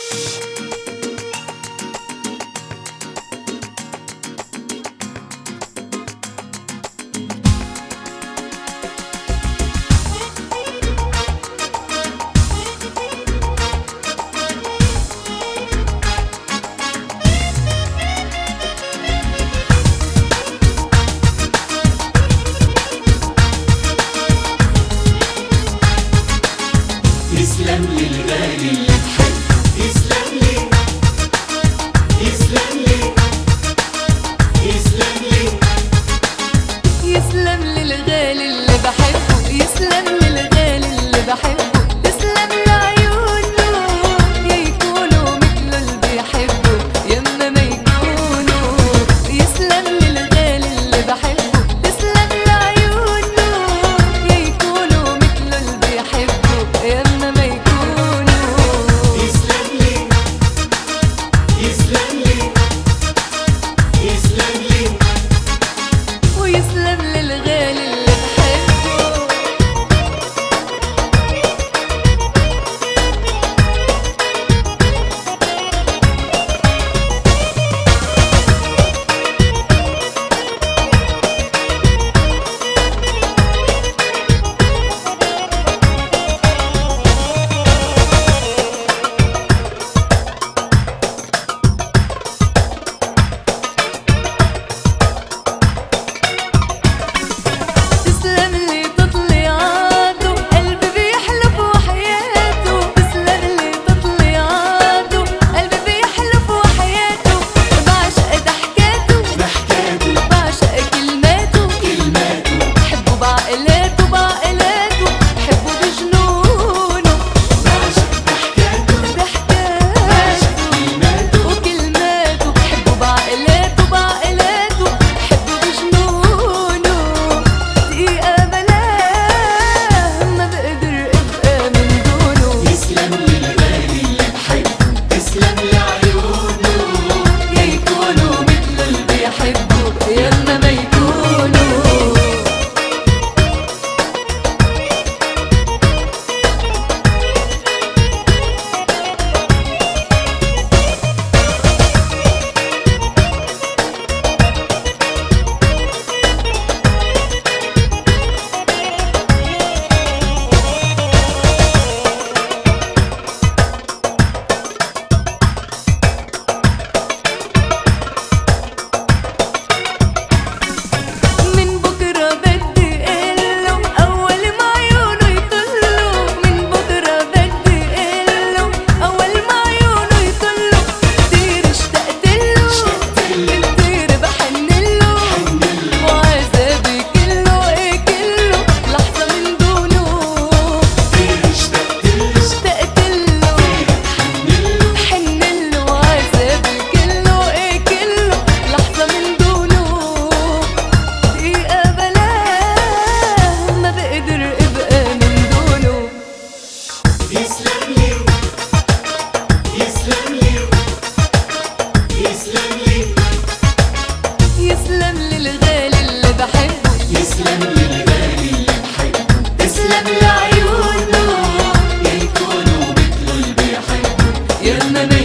يسلم للغالي اللي بحبه، يسلم لي، يسلم لي، يسلم لي، يسلم للغالي اللي بحبه، يسلم للغالي اللي بحبه، تسلم لعيونه يا يكونوا مثله اللي بيحبه يا اما ما يكونوا. يسلم للغالي اللي بحبه، تسلم لعيونه يا يكونوا مثله اللي بيحبه يا اما ما يكونوا. يسلم لي، يسلم لي، يسلم لي، ويسلم للغالي اللي بحبه. تسلم لي تطليعاته قلبي بيحلف وحياته، تسلم لي تطليعاته قلبي بيحلف وحياته. بعشق ضحكاته ضحكاته، بعشق كلماته كلماته، بحبه بعقلاته بعقلاته بحبه بجنونه. بعشق ضحكاته، بعشق ضحكاته كلماته، وكلماته بحبه بعقلاته بعقلاته بحبه بجنونه. دقيقة بلاه ما بقدر ابقى من دونه. يسلم للغالي اللي بحبه، تسلم لعيونه يا يكونوا مثل اللي بيحبوا يا اما ما يكونوا. من بكرة بدي قله أول ما عيونه يطلوا، من بكرة بدي قله أول ما عيونه يطلوا. كتير اشتقتله كتير بحنله وعذابي كله ايه كله لحظة من دونه. اشتقتله حنله وعذابي كله ايه كله لحظة من دونه. دقيقة بلاه ما بقدر ابقى من دونه. يسلم لي، يسلم لي، يسلم لي، يسلم للغالي اللي بحبه، يسلم للغالي اللي بحبه، تسلم لعيونه يا يكونوا مثله اللي بيحبه يا اما ما